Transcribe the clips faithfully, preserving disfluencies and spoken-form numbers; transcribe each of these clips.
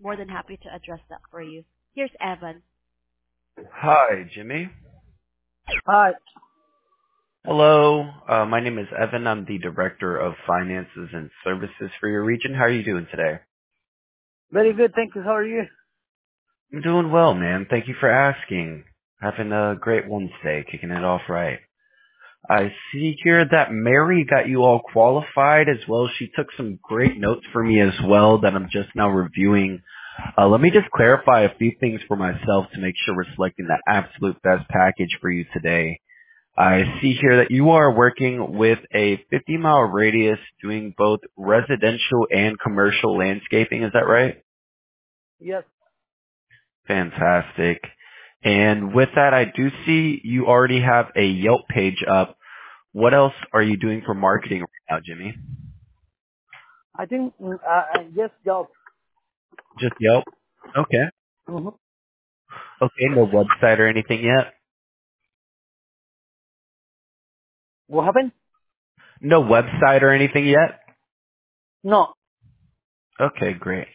more than happy to address that for you. Here's Evan. Hi, Jimmy. Hi. Hello. Uh, my name is Evan. I'm the Director of Finances and Services for your region. How are you doing today? Very good, thank you. How are you? I'm doing well, man. Thank you for asking. Having a great Wednesday, kicking it off right. I see here that Mary got you all qualified as well. She took some great notes for me as well that I'm just now reviewing. Uh, let me just clarify a few things for myself to make sure we're selecting the absolute best package for you today. I see here that you are working with a fifty mile radius doing both residential and commercial landscaping. Is that right? Yes. Fantastic. And with that, I do see you already have a Yelp page up. What else are you doing for marketing right now, Jimmy? I think, mm, uh, uh, yes, job. Just Yelp? Okay. Mm-hmm. Okay, no website or anything yet? What happened? No website or anything yet? No. Okay, great.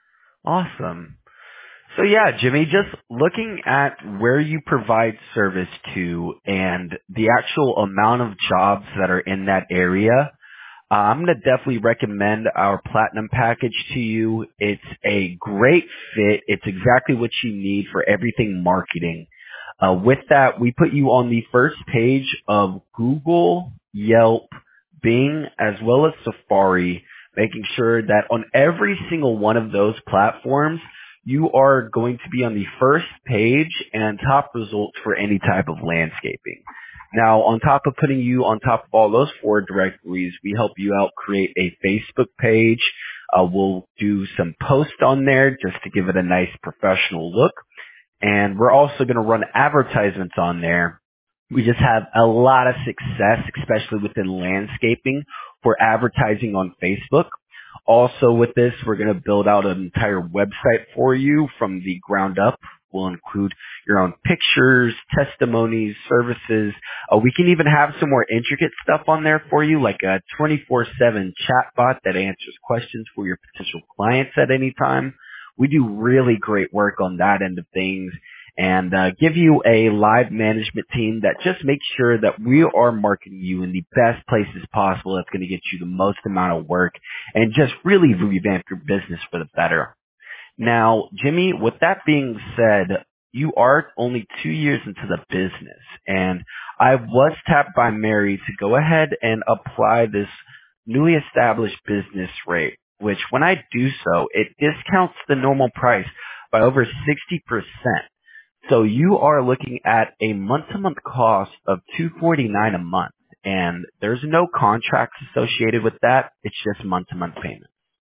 Awesome. So yeah, Jimmy, just looking at where you provide service to and the actual amount of jobs that are in that area, uh, I'm going to definitely recommend our platinum package to you. It's a great fit. It's exactly what you need for everything marketing. Uh, with that, we put you on the first page of Google, Yelp, Bing, as well as Safari, making sure that on every single one of those platforms, you are going to be on the first page and top results for any type of landscaping. Now, on top of putting you on top of all those four directories, we help you out create a Facebook page. Uh, we'll do some posts on there just to give it a nice professional look. And we're also going to run advertisements on there. We just have a lot of success, especially within landscaping, for advertising on Facebook. Also with this, we're going to build out an entire website for you from the ground up. We'll include your own pictures, testimonies, services. Uh, we can even have some more intricate stuff on there for you, like a twenty-four seven chatbot that answers questions for your potential clients at any time. We do really great work on that end of things and uh, give you a live management team that just makes sure that we are marketing you in the best places possible that's going to get you the most amount of work and just really revamp your business for the better. Now, Jimmy, with that being said, you are only two years into the business, and I was tapped by Mary to go ahead and apply this newly established business rate, which when I do so, it discounts the normal price by over sixty percent. So you are looking at a month-to-month cost of two hundred forty-nine dollars a month, and there's no contracts associated with that. It's just month-to-month payment.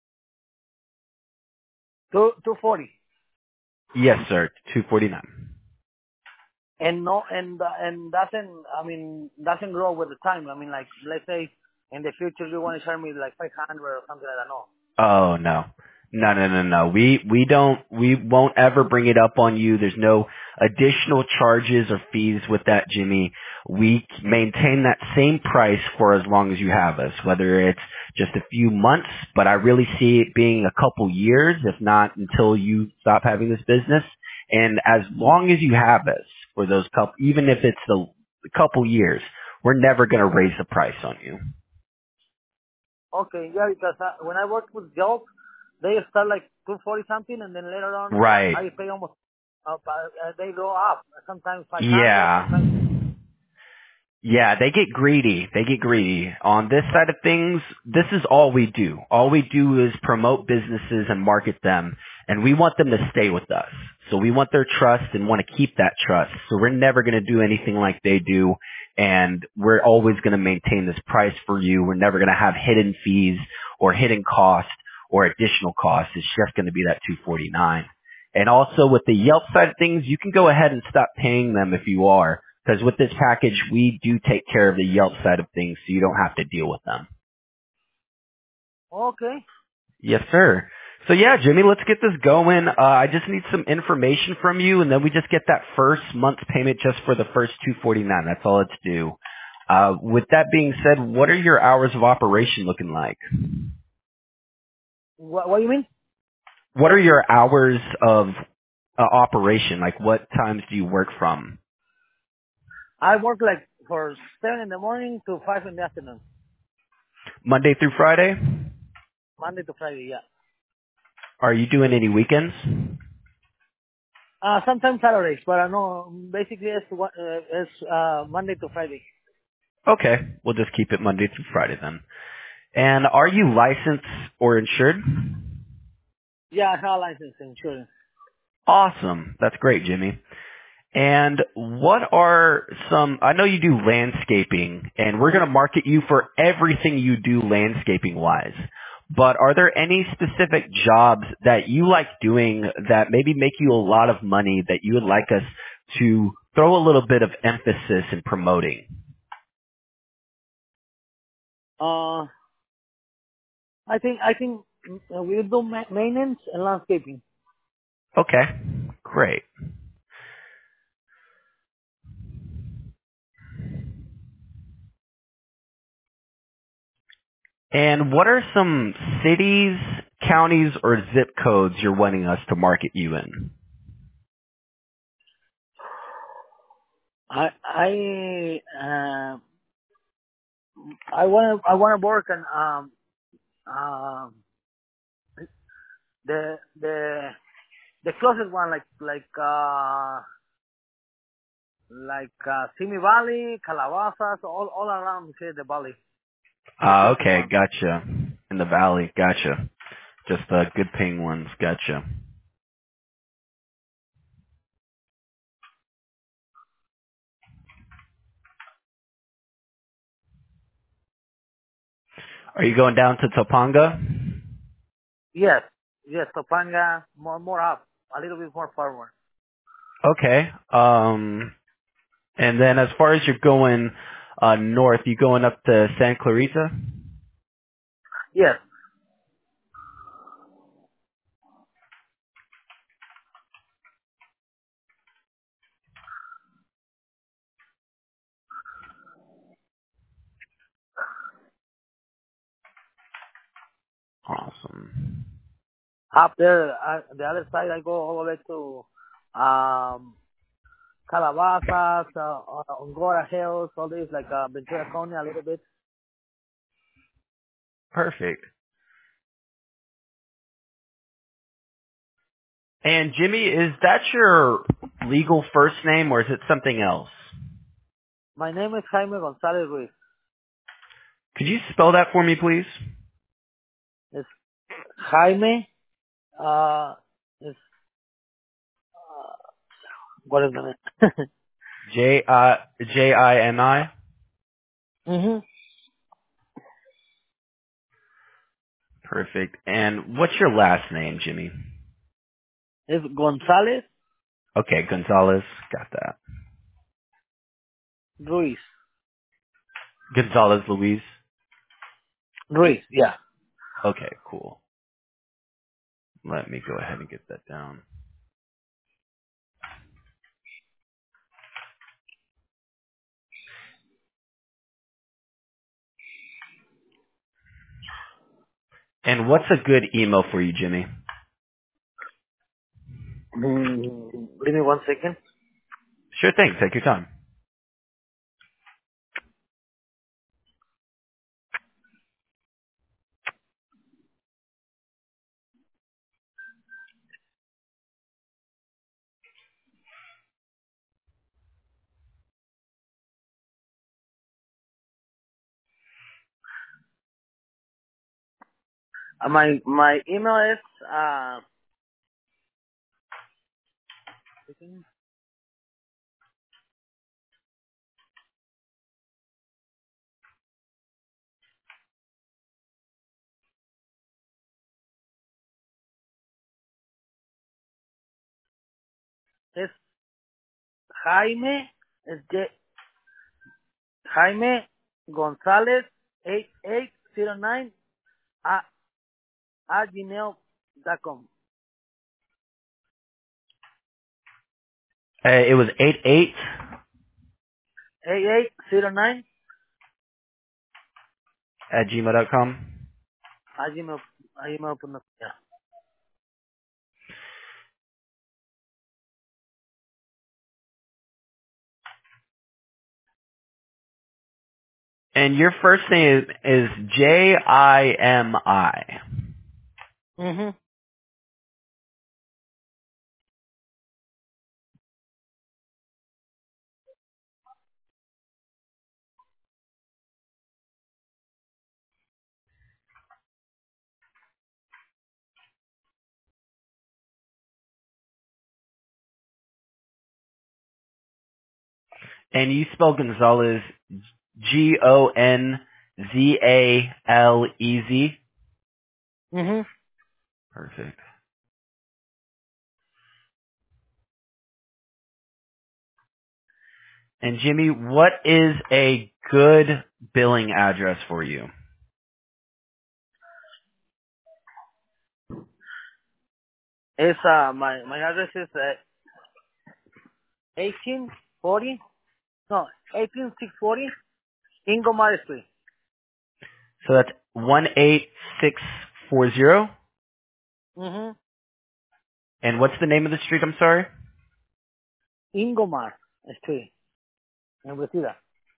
Two, two forty. Yes, sir. two hundred forty-nine. And no, and, uh, and doesn't, I mean, doesn't grow with the time. I mean, like, let's say in the future you want to charge me like five hundred or something like that. No. Oh no. No, no, no, no. We, we don't, we won't ever bring it up on you. There's no additional charges or fees with that, Jimmy. We maintain that same price for as long as you have us, whether it's just a few months, but I really see it being a couple years, if not until you stop having this business. And as long as you have us for those couple, even if it's the, the couple years, we're never going to raise the price on you. Okay, yeah, because uh, when I worked with job, they start like two forty something, and then later on Right. I pay almost, uh, uh, they go up. Sometimes five hundred, Yeah. sometimes. Yeah, they get greedy. They get greedy. On this side of things, this is all we do. All we do is promote businesses and market them, and we want them to stay with us. So we want their trust and want to keep that trust. So we're never going to do anything like they do, and we're always going to maintain this price for you. We're never going to have hidden fees or hidden costs or additional costs. It's just going to be that two hundred forty-nine dollars. And also with the Yelp side of things, you can go ahead and stop paying them if you are. Because with this package, we do take care of the Yelp side of things, so you don't have to deal with them. Okay. Yes, sir. So yeah, Jimmy, let's get this going. Uh, I just need some information from you, and then we just get that first month's payment just for the first two hundred forty-nine dollars. That's all it's due. Uh, with that being said, what are your hours of operation looking like? What, what do you mean? what are your hours of uh, operation? Like, what times do you work from? I work like for seven in the morning to five in the afternoon, Monday through Friday? Monday to Friday. Yeah. Are you doing any weekends? Uh, sometimes Saturdays, but I know basically it's what uh, it's uh Monday to Friday. Okay, we'll just keep it Monday through Friday then. And are you licensed or insured? Yeah, I have a license and insurance. Awesome. That's great, Jimmy. And what are some, I know you do landscaping, and we're going to market you for everything you do landscaping-wise, but are there any specific jobs that you like doing that maybe make you a lot of money that you would like us to throw a little bit of emphasis in promoting? Uh, I think I think uh, we do ma- maintenance and landscaping. Okay, great. And what are some cities, counties, or zip codes you're wanting us to market you in? I I uh, I want to I want to work on um um the the the closest one like like uh like uh Simi Valley, Calabasas, all all around here the valley, the Ah, closest okay, one. gotcha. In the valley, gotcha. Just the good paying ones, gotcha. Are you going down to Topanga? Yes, yes, Topanga, more more up, a little bit more forward. Okay. Um, and then as far as you're going uh, north, you going up to San Clarita? Yes. Awesome. Up there, uh, the other side, I go all the way to um, Calabasas, uh, uh, Ongora Hills, all this, like uh, Ventura County a little bit. Perfect. And Jimmy, is that your legal first name or is it something else? My name is Jaime Gonzalez Ruiz. Could you spell that for me, please? It's Jaime, uh, it's, uh, what is the name? J I J I N I. mm-hmm. Perfect. And what's your last name, Jimmy? It's Gonzalez Okay, Gonzalez. Got that. Ruiz. Gonzalez Luis. Ruiz, yeah. Okay, cool. Let me go ahead and get that down. And what's a good email for you, Jimmy? Mm, give me one second. Sure thing. Take your time. Uh, my, my email is, uh, it's Jaime, it's J, Jaime Gonzalez eight eight zero nine at, at gmail dot com. Uh, it was eight eight eight eight zero nine at gmail dot com. at gmail, at gmail dot com. Yeah. And your first name is, is J I M I. Mm-hmm. And you spell Gonzalez G O N Z A L E Z? Mm-hmm. Perfect. And Jimmy, what is a good billing address for you? It's, uh, my, my address is uh, eighteen forty, no, eighteen six forty, Ingomar Street. So that's one eight six four zero. Mm-hmm. And what's the name of the street, I'm sorry? Ingomar Street, en Vestida.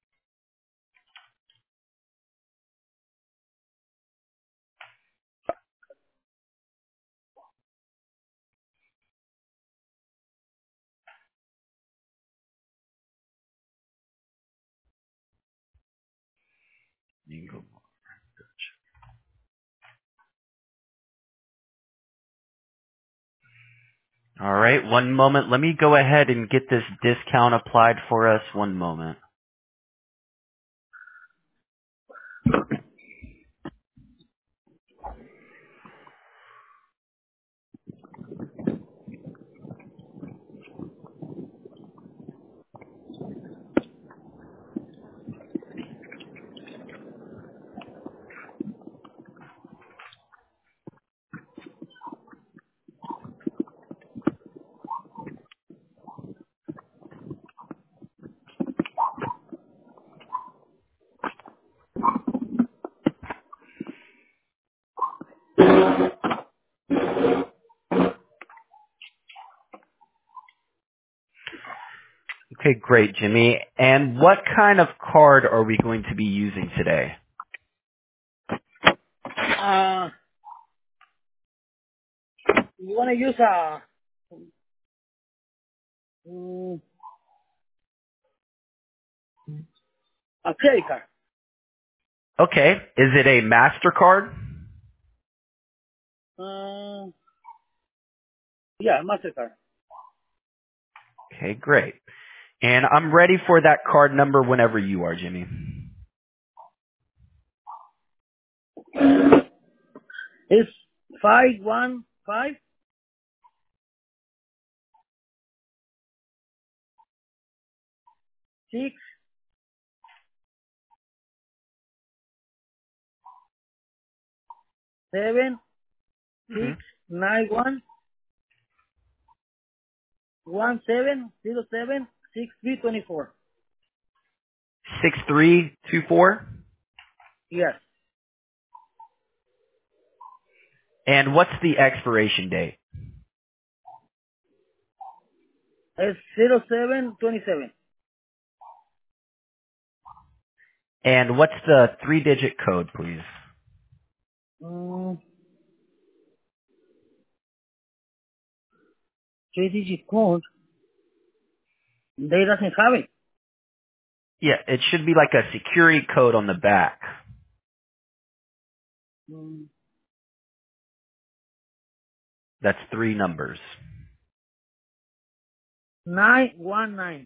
All right, one moment. Let me go ahead and get this discount applied for us. One moment. Okay, great, Jimmy. And what kind of card are we going to be using today? Uh, you want to use a, mm, a credit card? Okay, is it a MasterCard? Uh, yeah, MasterCard. Okay, great. And I'm ready for that card number whenever you are, Jimmy. It's five one five six seven Mm-hmm. six nine one one seven zero seven six three twenty four. six three two four. Yes, And what's the expiration date? it's zero seven twenty seven. And what's the three-digit code, please? Mm, three digit code. They doesn't have it. Yeah, it should be like a security code on the back. Mm, That's three numbers. nine one nine.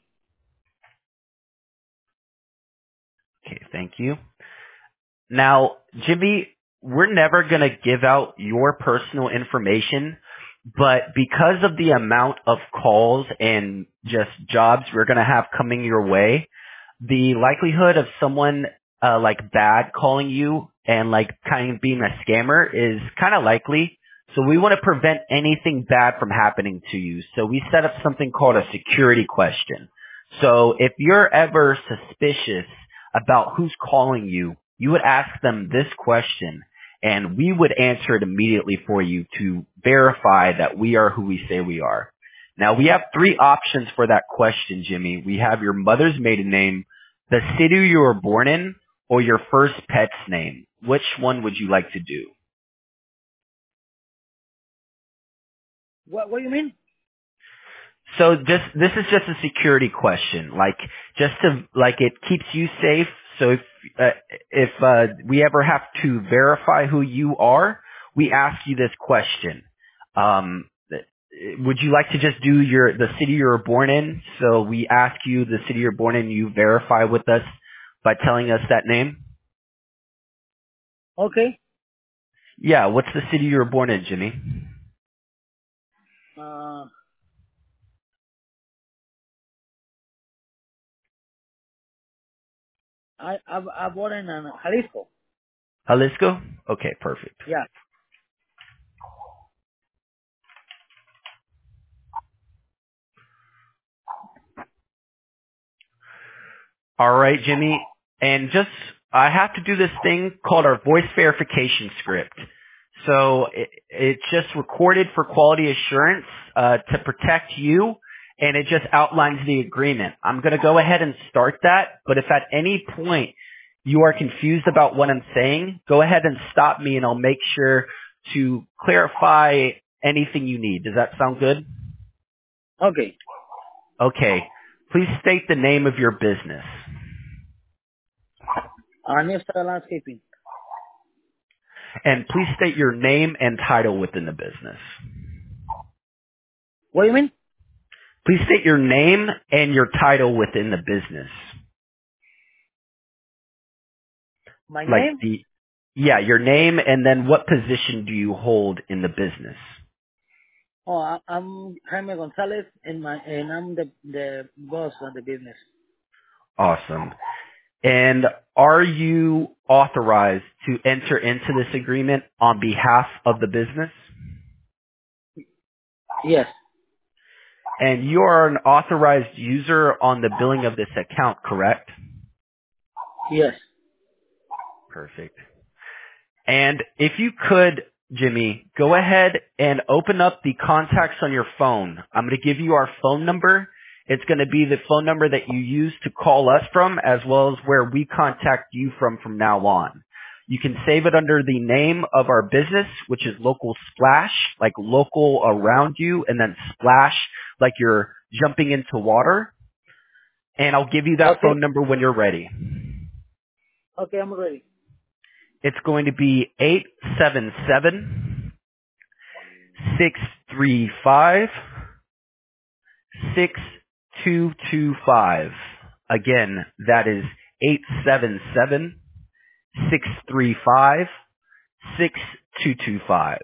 Okay, thank you. Now, Jimmy, we're never going to give out your personal information, but because of the amount of calls and just jobs we're going to have coming your way, the likelihood of someone uh, like bad calling you and like kind of being a scammer is kind of likely. So we want to prevent anything bad from happening to you. So we set up something called a security question. So if you're ever suspicious about who's calling you, you would ask them this question and we would answer it immediately for you to verify that we are who we say we are. Now we have three options for that question, Jimmy. We have your mother's maiden name, the city you were born in, or your first pet's name. Which one would you like to do? What, what do you mean? So just this is just a security question, like just to like it keeps you safe. So if uh, if uh, we ever have to verify who you are, we ask you this question. Um, would you like to just do your the city you were born in? So we ask you the city you're born in, you verify with us by telling us that name. Okay. Yeah, what's the city you were born in, Jimmy? Uh, I, I, I born in uh, Jalisco. Jalisco? Okay, perfect. Yeah. All right, Jimmy. And just, I have to do this thing called our voice verification script. So it, it's just recorded for quality assurance uh, to protect you, and it just outlines the agreement. I'm going to go ahead and start that, but if at any point you are confused about what I'm saying, go ahead and stop me, and I'll make sure to clarify anything you need. Does that sound good? Okay. Okay. Please state the name of your business. Uh, New Style Landscaping. And please state your name and title within the business. What do you mean? Please state your name and your title within the business. My Like name? the, yeah, your name and then what position do you hold in the business? Oh, I, I'm Jaime Gonzalez, and my and I'm the the boss of the business. Awesome. And are you authorized to enter into this agreement on behalf of the business? Yes. And you are an authorized user on the billing of this account, correct? Yes. Perfect. And if you could, Jimmy, go ahead and open up the contacts on your phone. I'm going to give you our phone number. It's going to be the phone number that you use to call us from, as well as where we contact you from from now on. You can save it under the name of our business, which is Local Splash, like local around you, and then splash, like you're jumping into water. And I'll give you that Okay. phone number when you're ready. Okay, I'm ready. It's going to be eight seven seven six three five six two two five. Again, that is eight seven seven six three five six two two five.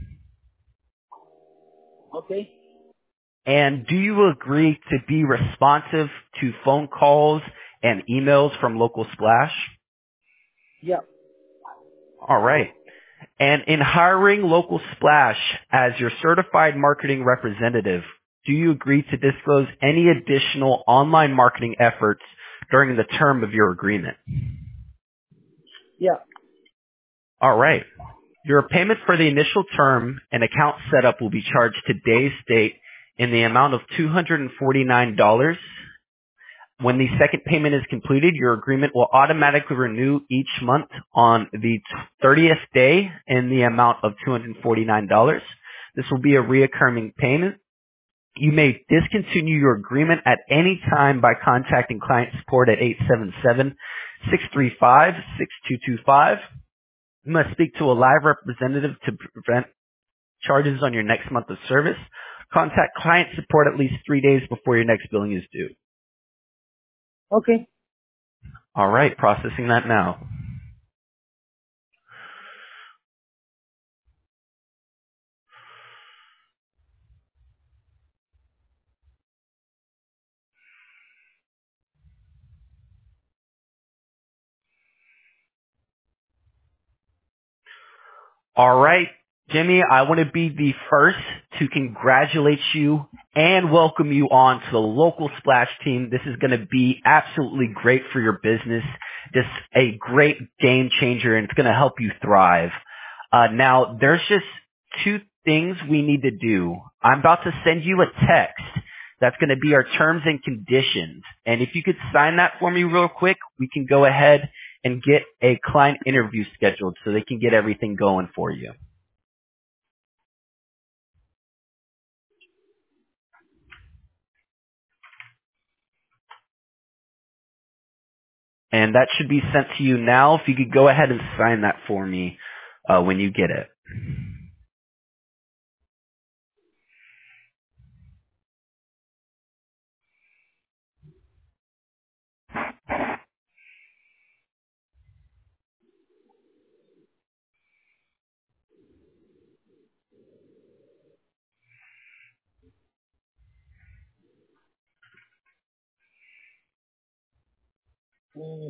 Okay. And do you agree to be responsive to phone calls and emails from Local Splash? Yeah. All right. And in hiring Local Splash as your certified marketing representative, do you agree to disclose any additional online marketing efforts during the term of your agreement? Yeah. All right. Your payment for the initial term and account setup will be charged today's date in the amount of two hundred forty-nine dollars. When the second payment is completed, your agreement will automatically renew each month on the thirtieth day in the amount of two hundred forty-nine dollars. This will be a reoccurring payment. You may discontinue your agreement at any time by contacting client support at eight seven seven six three five six two two five. You must speak to a live representative to prevent charges on your next month of service. Contact client support at least three days before your next billing is due. Okay. All right, processing that now. All right, Jimmy, I want to be the first to congratulate you and welcome you on to the Local Splash team. This is going to be absolutely great for your business. Just a great game changer, and it's going to help you thrive. Uh, now, there's just two things we need to do. I'm about to send you a text. That's going to be our terms and conditions. And if you could sign that for me real quick, we can go ahead and get a client interview scheduled so they can get everything going for you. And that should be sent to you now. If you could go ahead and sign that for me uh, when you get it. Mm.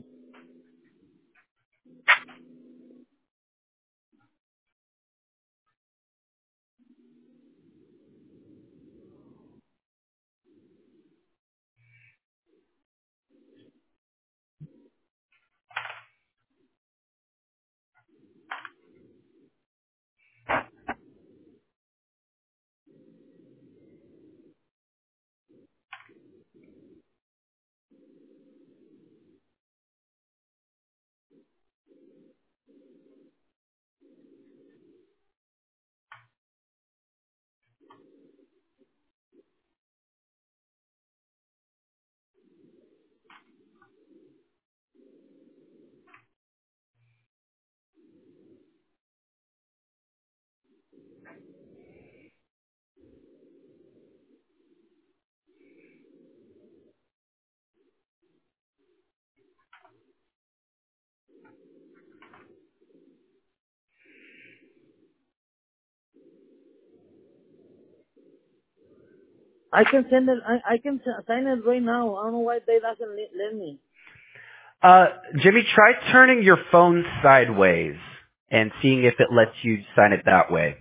I can send it. I, I can s- sign it right now. I don't know why they doesn't let, let me. Uh, Jimmy, try turning your phone sideways and seeing if it lets you sign it that way.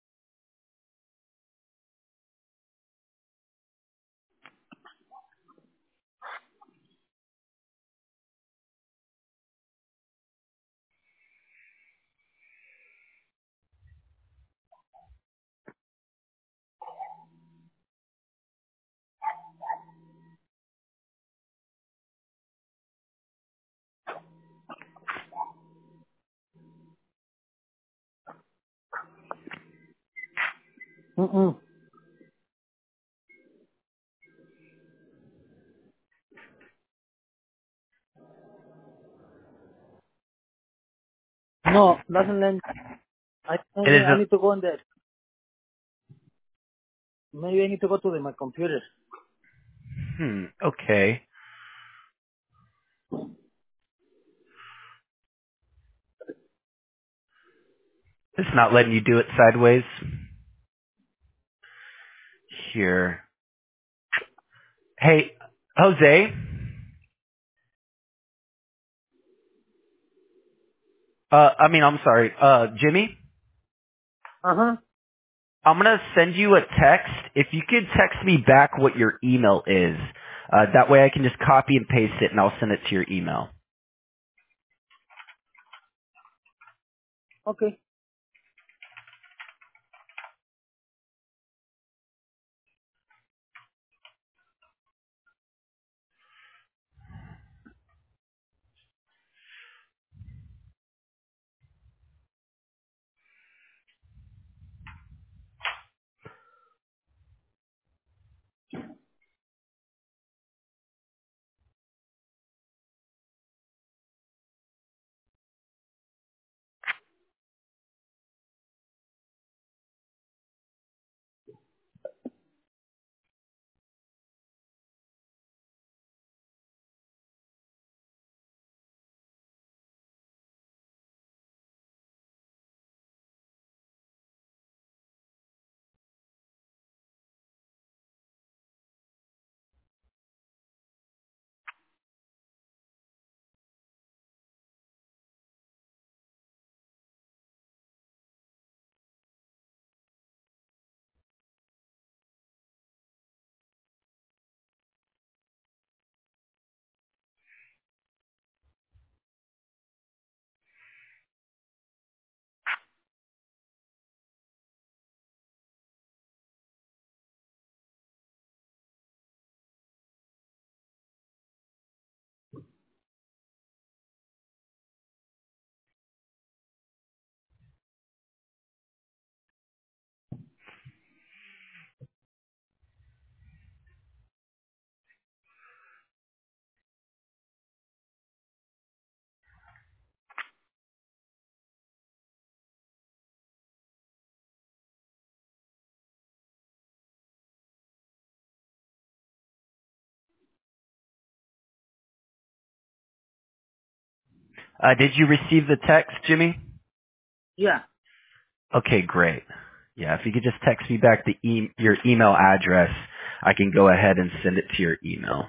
Mm-mm. No, doesn't let me. I, I It need I isn't. need to go on there. Maybe I need to go to the, my computer. Hmm. Okay. It's not letting you do it sideways. Here. Hey, Jose. Uh, I mean, I'm sorry. Uh, Jimmy. Uh huh. I'm gonna send you a text. If you could text me back what your email is, uh, that way I can just copy and paste it, and I'll send it to your email. Okay. Uh, did you receive the text, Jimmy? Yeah. Okay, great. Yeah, if you could just text me back the e- your email address, I can go ahead and send it to your email.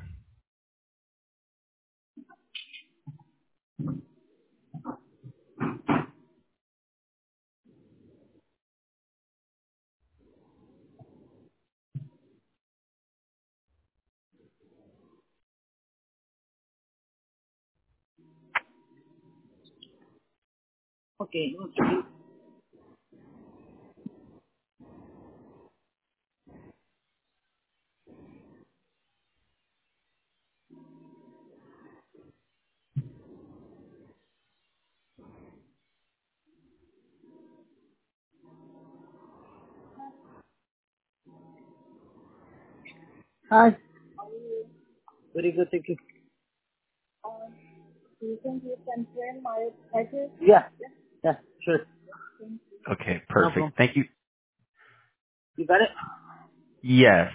Okay. Hi. Very good, thank you. Yeah. Yeah, sure. Okay, No problem. perfect. Thank you. You got it? Yes.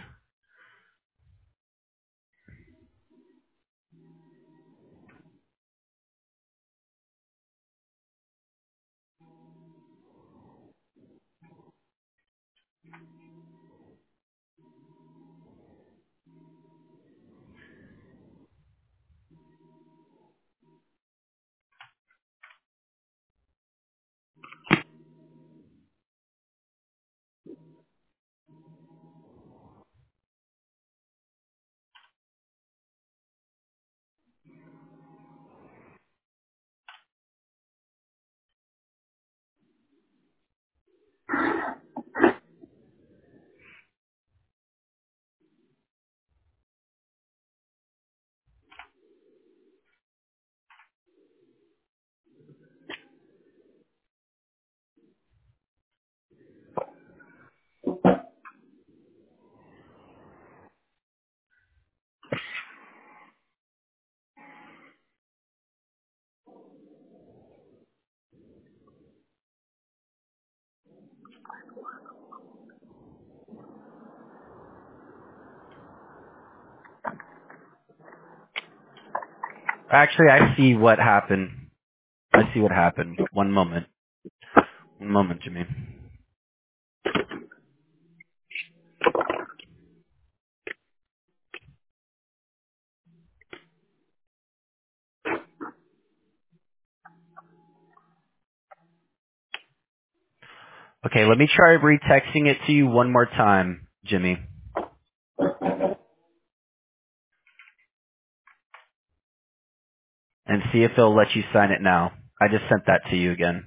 Actually, I see what happened. I see what happened. One moment. One moment, Jimmy. Okay, let me try retexting it to you one more time, Jimmy, and see if it'll let you sign it now. I just sent that to you again.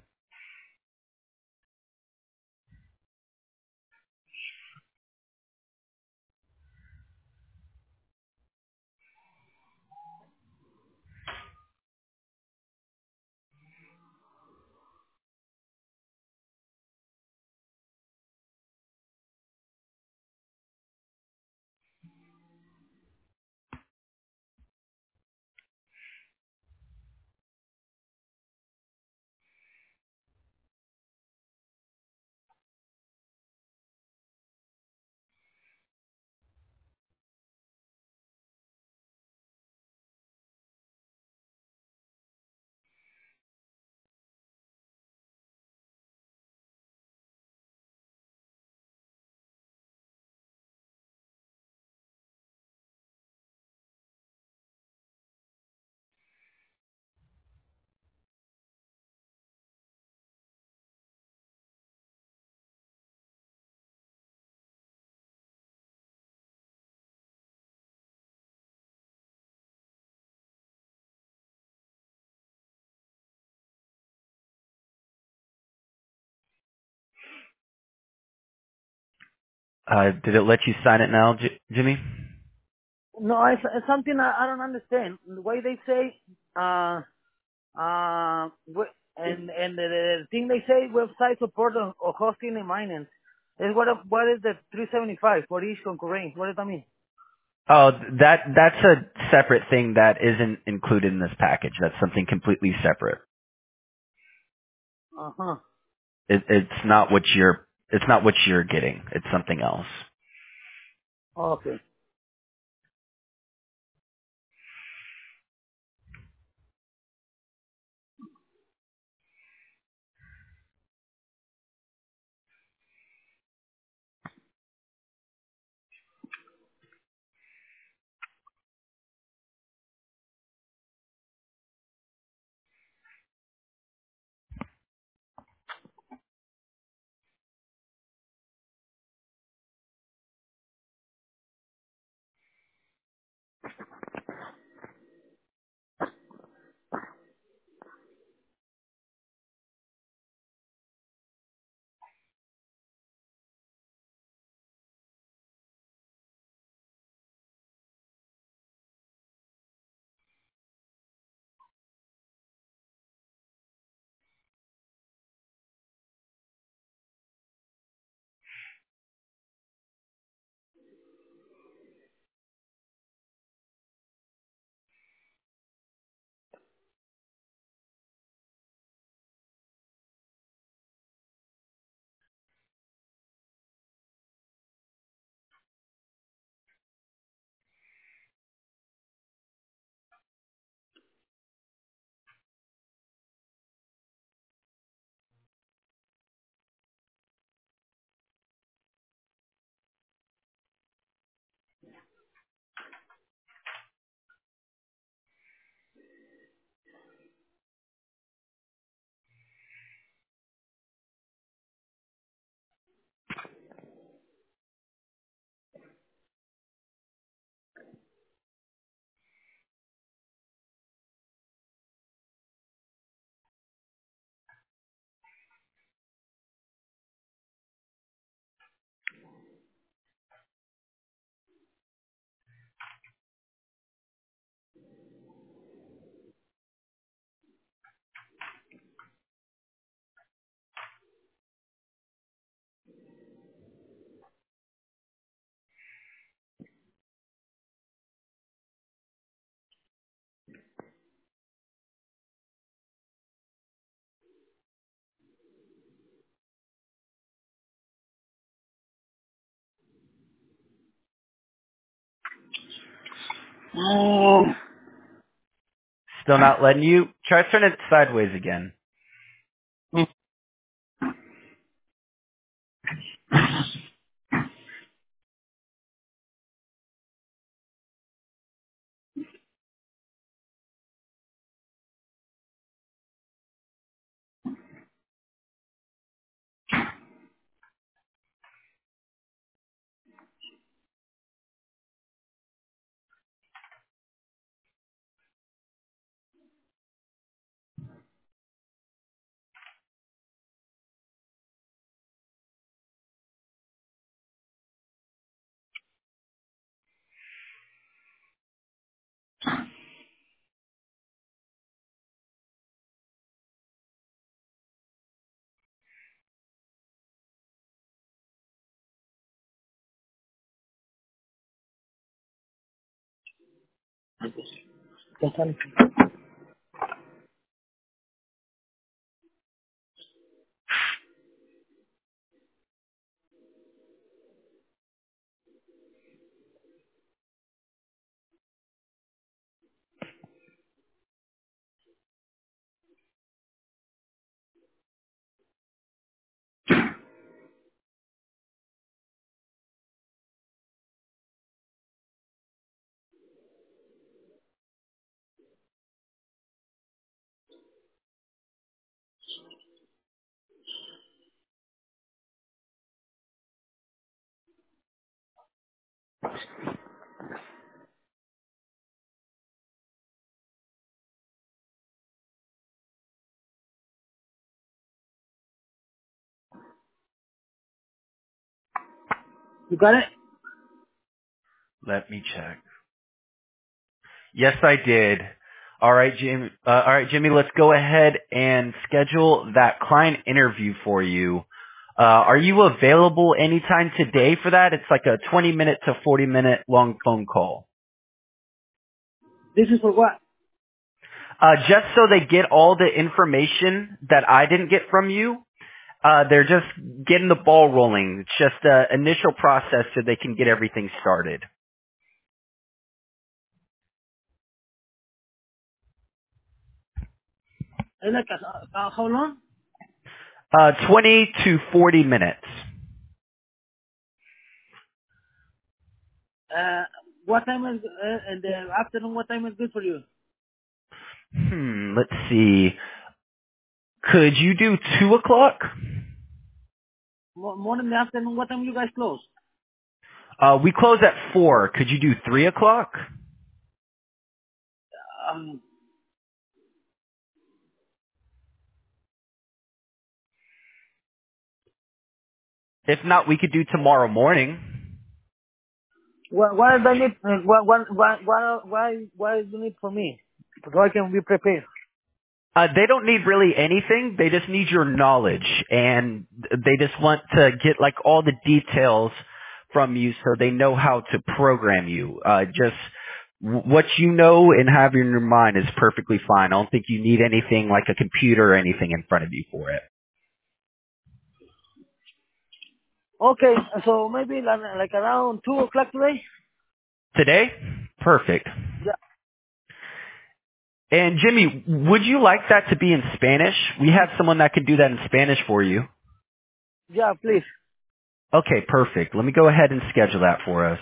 Uh, did it let you sign it now, J- Jimmy? No, it's, it's something I, I don't understand. The way they say, uh, uh, wh- and and the, the thing they say, website support or, or hosting and maintenance. Is what what is the three seventy-five for each concurrent? What does that mean? Oh, that that's a separate thing that isn't included in this package. That's something completely separate. Uh huh. It, it's not what you're. It's not what you're getting. It's something else. Okay. Oh. Still not letting you? Try turning it sideways again. You got it? Let me check. Yes, I did. All right, Jimmy. Uh, all right, Jimmy. Let's go ahead and schedule that client interview for you. Uh, are you available anytime today for that? It's like a twenty minute to forty minute long phone call. This is for what? Uh, just so they get all the information that I didn't get from you. Uh, they're just getting the ball rolling. It's just an initial process so they can get everything started. It's like a, uh, how long? Uh, twenty to forty minutes. Uh, what time is, uh, in the afternoon, what time is good for you? Hmm, let's see. Could you do two o'clock? Mo- morning, the afternoon, what time you guys close? Uh, we close at four. Could you do three o'clock? Um, If not, we could do tomorrow morning. what, what do I need, uh, what, what, what, what, why, why do you need for me? So I can be prepared. Uh, they don't need really anything. They just need your knowledge, and they just want to get like all the details from you so they know how to program you. Uh, just w- what you know and have in your mind is perfectly fine. I don't think you need anything like a computer or anything in front of you for it. Okay, so maybe like, like around two o'clock today? Today? Perfect. Yeah, And Jimmy, would you like that to be in Spanish? We have someone that can do that in Spanish for you. yeah, please. Okay, perfect. Let me go ahead and schedule that for us.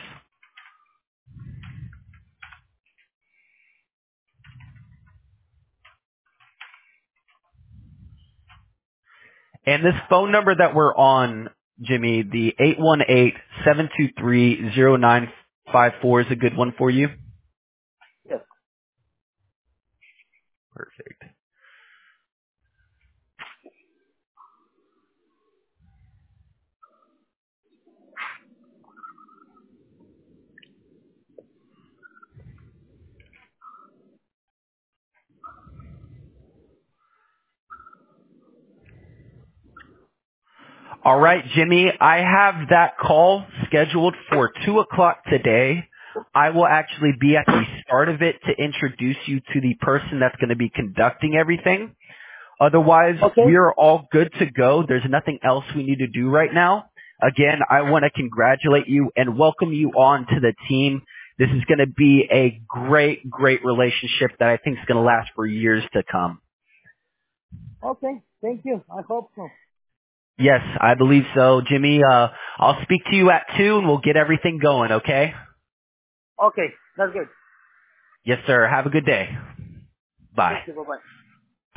And this phone number that we're on, Jimmy, the eight one eight, seven two three, zero nine five four is a good one for you? Yes. Perfect. All right, Jimmy, I have that call scheduled for two o'clock today. I will actually be at the start of it to introduce you to the person that's going to be conducting everything. Otherwise, we Okay. are all good to go. There's nothing else we need to do right now. Again, I want to congratulate you and welcome you on to the team. This is going to be a great, great relationship that I think is going to last for years to come. Okay, thank you. I hope so. Yes, I believe so. Jimmy, uh, I'll speak to you at two and we'll get everything going, okay? Okay, that's good. Yes, sir. Have a good day. Thank Bye. you. Bye bye.